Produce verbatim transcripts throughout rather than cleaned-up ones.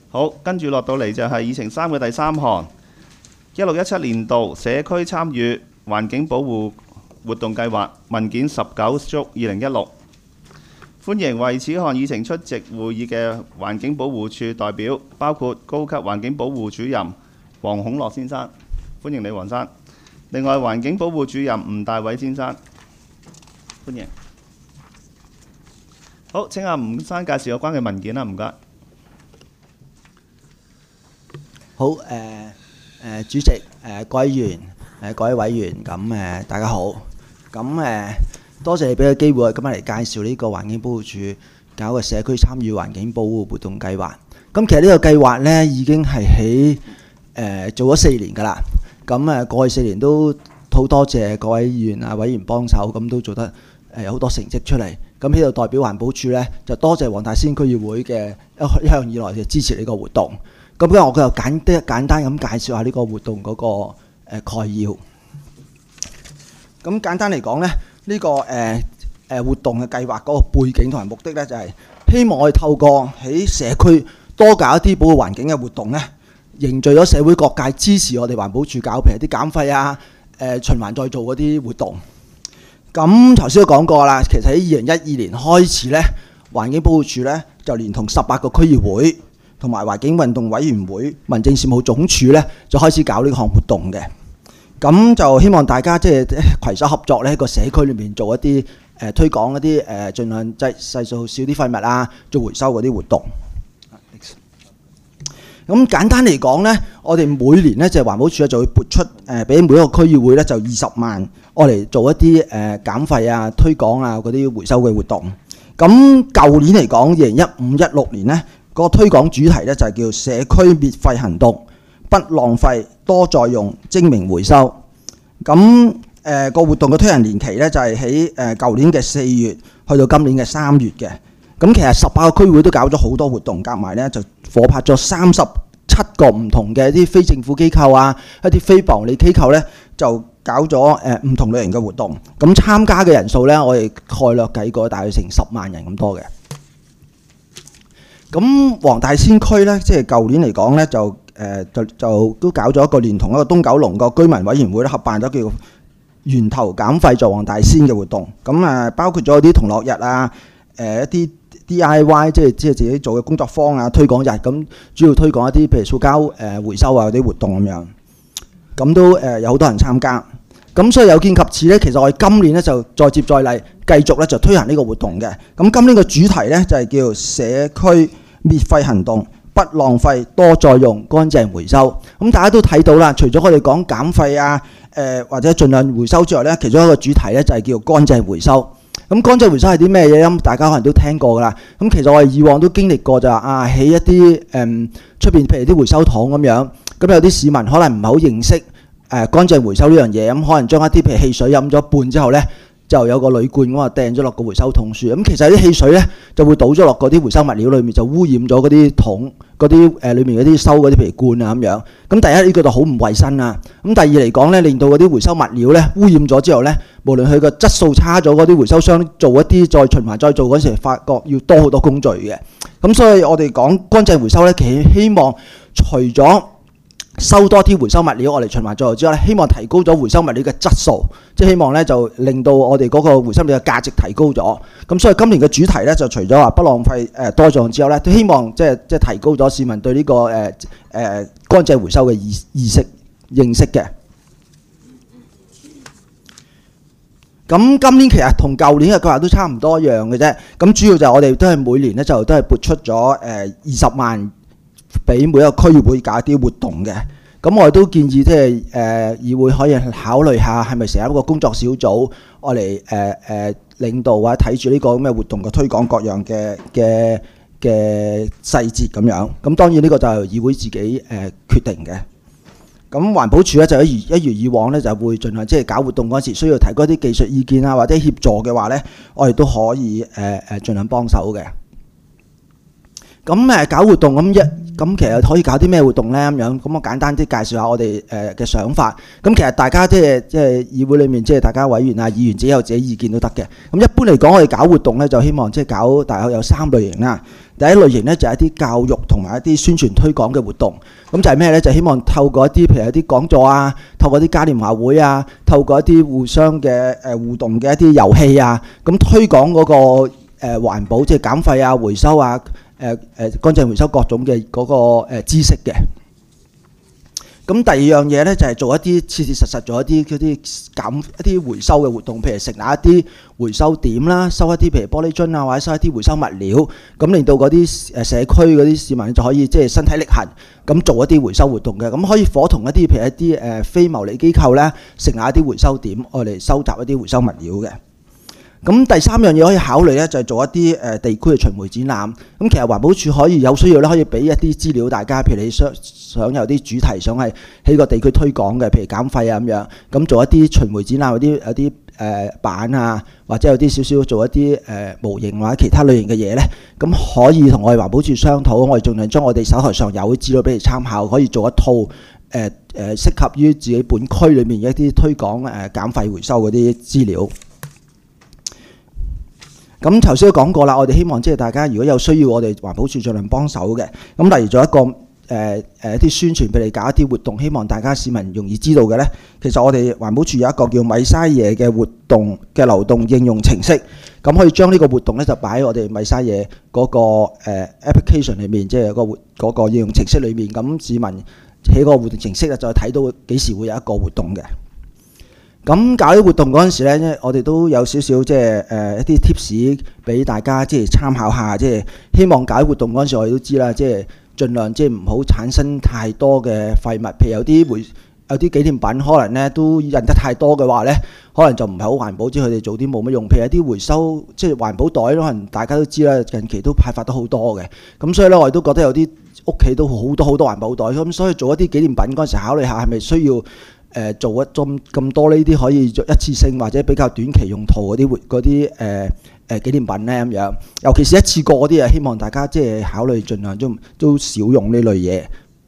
好，跟住落到嚟就係議程三嘅第三項，一六一七年度社區參與環境保護活動計劃文件十九足二零一六。歡迎為此項議程出席會議嘅環境保護處代表，包括高級環境保護主任黃孔樂先生，歡迎你黃生。另外，環境保護主任吳大偉先生，歡迎。好，請阿吳生介紹有關嘅文件啦，唔該。 好，誒、呃、誒、呃、主席，誒、呃、各位議員，誒、呃、各位委員，咁誒、呃、大家好。咁誒、呃、多謝你俾個機會，今日嚟介紹呢個環境保護署搞嘅社區參與環境保護活動計劃。咁其實呢個計劃呢已經係喺誒做咗四年㗎啦。咁誒過去四年都好多謝各位議員啊委員幫手，咁都做得誒有好多成績出嚟。咁呢度代表環保署呢，就多謝黃大仙區議會嘅一一向以來嘅支持呢個活動。咁今日我就簡啲簡單咁介紹下呢個活動嗰個誒概要。咁簡單嚟講呢，呢個誒誒活動嘅計劃嗰個背景同埋目的呢，就係希望我哋透過喺社區多搞一啲保護環境嘅活動呢，凝聚咗社會各界支持我哋環保署搞，譬如啲減廢啊、誒循環再造嗰啲活動。咁頭先都講過啦，其實喺二零一二年開始呢，環境保護署呢就連同十八個區議會同埋環境運動委員會、民政事務總署呢，就開始搞呢項活動嘅。咁就希望大家即係攜手合作呢，喺個社區裏面做一啲誒、呃、推廣一啲誒、呃，盡量製製造少啲廢物啊，做回收嗰啲活動。咁簡單嚟講呢，我哋每年呢，就環保署就會撥出誒，俾、呃、每一個區議會呢，就二十萬，我嚟做一啲誒、呃、減廢啊、推廣啊嗰啲回收嘅活動。咁舊年嚟講，二零一五一六年呢，嗰、那個推廣主題呢，就係叫社區滅廢行動，不浪費，多再用，精明回收。咁誒個活動嘅推行年期呢，就係喺誒舊年嘅四月去到今年嘅三月嘅。咁其實十八個區會都搞咗好多活動，夾埋呢就夥拍咗三十七個唔同嘅一啲非政府機構啊，一啲非牟利機構呢，就搞咗誒唔同類型嘅活動。咁參加嘅人數呢，我哋概略計過，大概成十萬人咁多嘅。咁黃大仙區呢，即係舊年嚟講呢，就誒、呃、就就都搞咗一個連同一個東九龍個居民委員會咧合辦咗叫源頭減廢在黃大仙嘅活動。咁啊包括咗啲同樂日啊，誒、呃、一啲 D I Y 即係即係自己做嘅工作坊啊，推廣日，咁主要推廣一啲譬如塑膠誒回收啊嗰啲活動咁樣，咁都誒有好多人參加。咁所以有見及此呢，其實我哋今年呢就再接再厲，繼續呢就推行呢個活動嘅。咁今年嘅主題呢，就係叫社區滅廢行動，不浪費，多再用，乾淨回收。咁大家都睇到啦，除咗我哋講減廢啊，誒、呃、或者盡量回收之外呢，其中一個主題呢就係叫乾淨回收。咁乾淨回收係啲咩嘢？咁大家可能都聽過㗎啦。咁其實我哋以往都經歷過就話啊，喺一啲誒出邊譬如啲回收桶咁樣，咁有啲市民可能唔係好認識誒、呃、乾淨回收呢樣嘢，咁可能將一啲譬如汽水飲咗半之後呢，就有個鋁罐咁啊掟咗落個回收桶處。咁其實啲汽水呢，就會倒咗落嗰啲回收物料裏面，就污染咗嗰啲桶嗰啲誒裏面嗰啲收嗰啲譬如罐啊咁樣。咁第一呢個就好唔衞生啊。咁第二嚟講呢，令到嗰啲回收物料呢污染咗之後呢，無論佢個質素差咗，嗰啲回收商做一啲再循環再做嗰時，發覺要多好多工序嘅。咁所以我哋講乾淨回收呢，其實希望除咗收多啲回收物料我哋循環再做之後呢，希望提高咗回收物料嘅質素，即係希望呢就令到我哋嗰個回收物料嘅價值提高咗。咁所以今年嘅主題呢，就除咗話不浪費誒多再用之後呢，都希望即係即係提高咗市民對呢個誒誒乾淨回收嘅意意識認識嘅。咁今年其實同舊年嘅計劃都差唔多一樣嘅啫。咁主要就係我哋都係每年呢，就都係撥出咗誒二十萬俾每一個區議會搞一啲活動嘅。咁我哋都建議即係誒議會可以考慮下係咪成立一個工作小組，我嚟誒誒領導或者睇住呢個咁嘅活動嘅推廣各樣嘅嘅嘅細節咁樣。咁當然呢個就係議會自己誒、呃、決定嘅。咁環保署咧就一如一如以往咧，就會盡量即係搞活動嗰時需要提供一啲技術意見啊，或者協助嘅話咧，我哋都可以誒誒盡量幫手嘅。咁誒搞活動咁一咁其實可以搞啲咩活動呢？咁樣咁我簡單啲介紹下我哋誒嘅想法。咁其實大家即係即係議會裏面即係大家委員啊、議員自己有自己意見都得嘅。咁一般嚟講，我哋搞活動呢，就希望即係搞大概有三類型啦。第一類型呢，就係一啲教育同埋一啲宣傳推廣嘅活動。咁就係咩呢？就希望透過一啲譬如一啲講座啊，透過啲嘉年華會啊，透過一啲互相嘅誒互動嘅一啲遊戲啊，咁推廣嗰個誒環保，即係減廢啊、回收啊。誒誒乾淨回收各種嘅嗰個誒知識嘅。咁第二樣嘢咧就係做一啲切切實實做一啲嗰啲減一啲回收嘅活動，譬如成立一啲回收點啦，收一啲譬如玻璃樽啊，或者收一啲回收物料，咁令到嗰啲誒社區嗰啲市民就可以即係身體力行咁做一啲回收活動嘅。咁可以夥同一啲譬如一啲誒非牟利機構咧，成立一啲回收點，愛嚟收集一啲回收物料嘅。咁第三樣嘢可以考慮咧，就係做一啲誒地區嘅巡迴展覽。咁其實環保署可以有需要咧，可以俾一啲資料大家，譬如你想想有啲主題想係喺個地區推廣嘅，譬如減廢啊咁樣，咁做一啲巡迴展覽，有啲有啲誒板啊，或者有啲少少做一啲誒模型或者其他類型嘅嘢咧，咁可以同我哋環保署商討，我哋盡量將我哋手頭上有嘅資料俾你參考，可以做一套誒誒適合於自己本區裏面嘅一啲推廣誒減廢回收嗰啲資料。咁頭先都講過啦，我哋希望即係大家如果有需要，我哋環保署盡量幫手嘅。咁例如做一個誒誒一啲宣傳，俾你搞一啲活動，希望大家市民容易知道嘅呢。其實我哋環保署有一個叫米沙耶嘅活動嘅流動應用程式，咁可以將呢個活動呢就擺喺我哋米沙耶嗰個誒 application 裏面，即係個活嗰個應用程式裏面。咁市民喺個活動程式咧就睇到幾時會有一個活動嘅。咁搞啲活動嗰陣時咧，我哋都有少少即係誒一啲 tips 俾大家即係參考下，即係希望搞啲活動嗰陣時，我哋都知啦，即係盡量即係唔好產生太多嘅廢物，譬如有啲回有啲紀念品可能咧都印得太多嘅話咧，可能就唔係好環保，即係佢哋做啲冇乜用。譬如一啲回收即係環保袋，可能大家都知啦，近期都派發得好多嘅。咁所以咧，我哋都覺得有啲屋企都好多好多環保袋，咁所以做一啲紀念品嗰陣時，考慮下係咪需要。誒做一咁咁多呢啲可以做一次性或者比較短期用途嗰啲活嗰啲誒誒紀念品咧咁樣，尤其是一次過嗰啲啊，希望大家即係考慮盡量都都少用呢類嘢。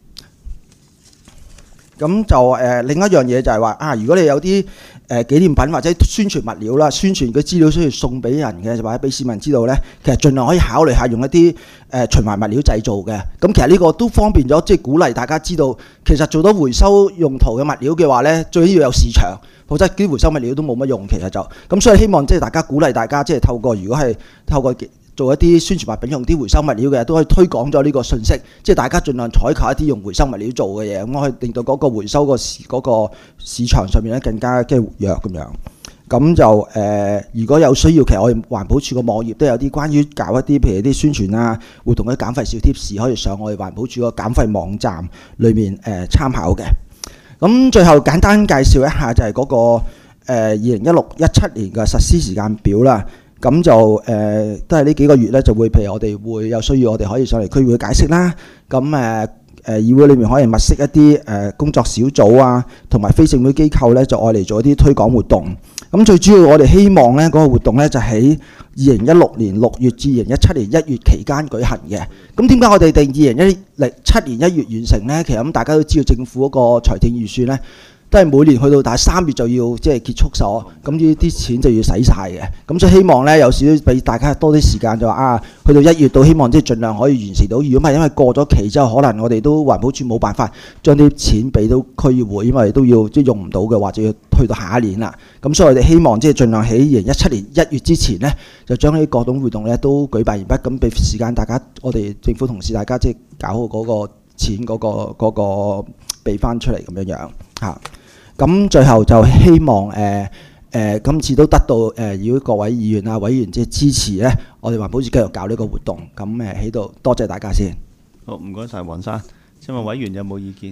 咁就誒、呃、另一樣嘢就係話啊，如果你有啲誒、呃、紀念品或者宣傳物料啦，宣傳嘅資料需要送俾人嘅，或者俾市民知道呢，其實盡量可以考慮下用一啲誒、呃、循環物料製造嘅。咁其實呢個都方便咗，即係鼓勵大家知道，其實做到回收用途嘅物料嘅話呢，最緊要有市場，否則啲回收物料都冇乜用。其實就咁，所以希望即係大家鼓勵大家即係透過，如果係透過做一啲宣傳物品用啲回收物料嘅，都可以推廣咗呢個信息，即係大家盡量採購一啲用回收物料做嘅嘢，咁可以令到嗰個回收個市嗰個市場上面咧更加嘅活躍咁樣。咁就誒、呃，如果有需要，其實我哋環保署個網頁都有啲關於搞一啲譬如啲宣傳啊活動嘅減廢小貼士，可以上我哋環保署個減廢網站裏面誒、呃、參考嘅。咁最後簡單介紹一下就係嗰、那個誒二零一六一七年嘅實施時間表啦。咁就誒、呃、都係呢幾個月咧，就會譬如我哋會有需要，我哋可以上嚟區會解釋啦。咁誒誒議會裏面可以物色一啲誒、呃、工作小組啊，同埋非政府機構咧，就愛嚟做一啲推廣活動。咁最主要我哋希望咧嗰、那個活動咧就喺二零一六年六月至二零一七年一月期間舉行嘅。咁點解我哋定二零一七年一月完成咧？其實咁大家都知道政府嗰個財政預算咧，都係每年去到大三月就要即係結束咗，咁呢啲錢就要使晒嘅。咁所以希望咧有少少俾大家多啲時間，就話啊，去到一月到希望即係盡量可以完成到。如果唔係因為過咗期之後，可能我哋都環保署冇辦法將啲錢俾到區議會，因為都要即係用唔到嘅，或者要去到下一年啦。咁所以我哋希望即係盡量喺二零一七年一月之前咧，就將呢啲各種活動咧都舉辦完畢，咁俾時間大家，我哋政府同事大家即係搞好嗰個錢嗰、嗰個嗰、嗰個俾翻出嚟咁樣樣嚇。咁最後就希望誒誒、呃呃、今次都得到誒、呃，如果各位議員啊委員即係支持咧，我哋環保署繼續搞呢個活動。咁誒喺度多謝大家先。 好，唔該晒黃生。請問委員有冇意見？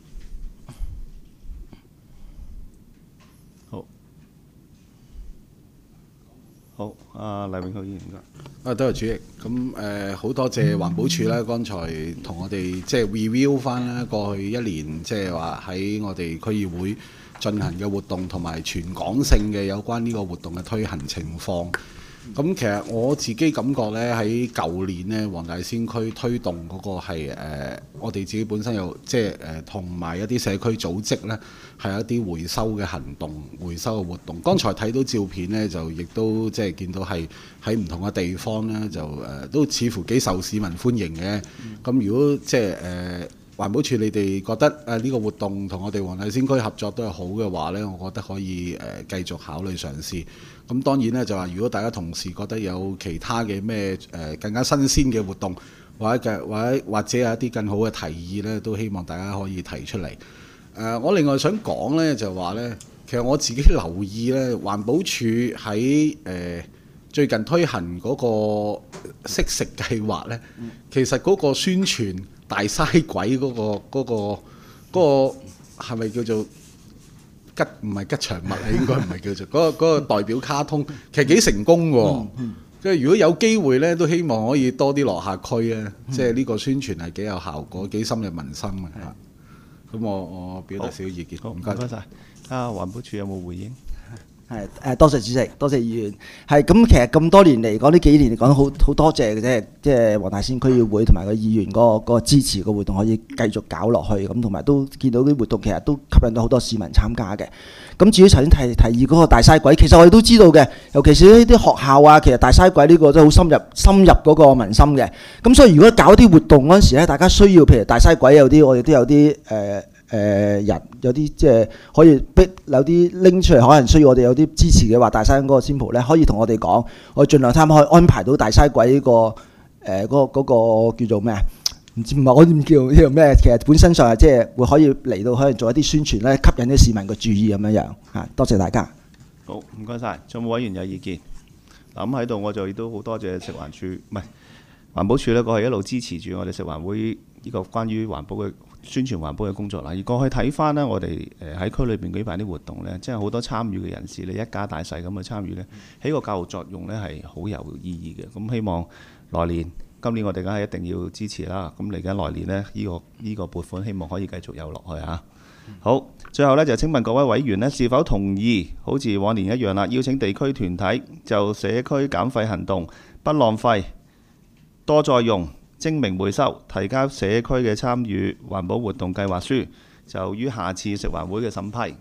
好，好，阿黎永浩議員唔該。 啊，多謝主席。咁誒好多謝環保署啦，剛才同我哋即係 review 翻啦過去一年，即係話喺我哋區議會進行嘅活動同埋全港性嘅有關呢個活動嘅推行情況。 咁其實我自己感覺呢，喺舊年呢，黃大仙區推動嗰個係誒、呃，我哋自己本身有即係誒，同、呃、埋一啲社區組織呢，係有一啲回收嘅行動、回收嘅活動。剛才睇到照片呢，就亦都即係見到係喺唔同嘅地方呢，就誒、呃、都似乎幾受市民歡迎嘅。咁、嗯、如果即係誒，呃環保署，你哋覺得誒呢個活動同我哋黃大仙區合作都係好嘅話呢，我覺得可以誒、呃、繼續考慮嘗試。咁當然呢，就話，如果大家同時覺得有其他嘅咩誒更加新鮮嘅活動，或者嘅或者或者有一啲更好嘅提議呢，都希望大家可以提出嚟。誒、呃，我另外想講呢，就話呢，其實我自己留意呢，環保署喺誒、呃、最近推行嗰個惜食計劃呢，其實嗰個宣傳大嘥鬼嗰、嗰個嗰、嗰個嗰係咪叫做吉唔係吉祥物啊？應該唔係叫做嗰、嗰個嗰個代表卡通，其實幾成功喎。即係如果有機會呢，都希望可以多啲落下區啊。即係呢個宣傳係幾有效果，幾深入民心嘅。咁我我表達少少意見。 好，唔該晒。啊，環保署有冇回應？ 係誒，多謝主席，多謝議員。係咁，其實咁多年嚟講，呢幾年嚟講，好好多謝嘅啫。即係黃大仙區議會同埋個議員嗰個嗰個支持個活動可以繼續搞落去，咁同埋都見到啲活動其實都吸引到好多市民參加嘅。咁至於頭先提提議嗰個大嘥鬼，其實我哋都知道嘅，尤其是呢啲學校啊，其實大嘥鬼呢個都好深入深入嗰個民心嘅。咁所以如果搞啲活動嗰陣時咧，大家需要譬如大嘥鬼有啲，我哋都有啲誒。呃誒、呃、人有啲即係可以逼有啲拎出嚟，可能需要我哋有啲支持嘅話，大嘥嗰個 sample 咧，可以同我哋講，我盡量睇下可以安排到大嘥鬼呢個誒嗰個嗰個叫做咩啊？唔知唔係我點叫呢個咩？其實本身上係即係會可以嚟到可能做一啲宣傳咧，吸引啲市民嘅注意咁樣樣嚇。多謝大家。 好，唔該晒。仲有冇委員有意見？嗱咁喺度我就亦都好多謝食環署，唔係環保署咧，過去一路支持住我哋食環會呢個關於環保嘅宣傳環保嘅工作啦。而過去睇翻呢，我哋誒喺區裏邊舉辦啲活動呢，即係好多參與嘅人士，你一家大細咁去參與呢，起個教育作用呢係好有意義嘅。咁希望來年、今年我哋梗係一定要支持啦。咁嚟緊來年呢，呢、呢個呢、呢個撥款希望可以繼續有落去嚇。好，最後呢，就請問各位委員呢，是否同意好似往年一樣啦，邀請地區團體就社區減廢行動不浪費多再用精明回收提交社區嘅參與環保活動計劃書，就於下次食環會嘅審批。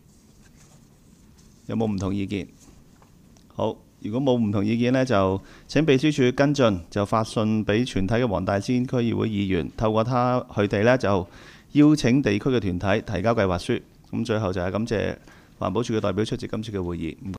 有冇唔同意見？好，如果冇唔同意見呢，就請秘書處跟進，就發信俾全體嘅黃大仙區議會議員，透過他佢哋呢，就邀請地區嘅團體提交計劃書。咁最後就係感謝環保署嘅代表出席今次嘅會議。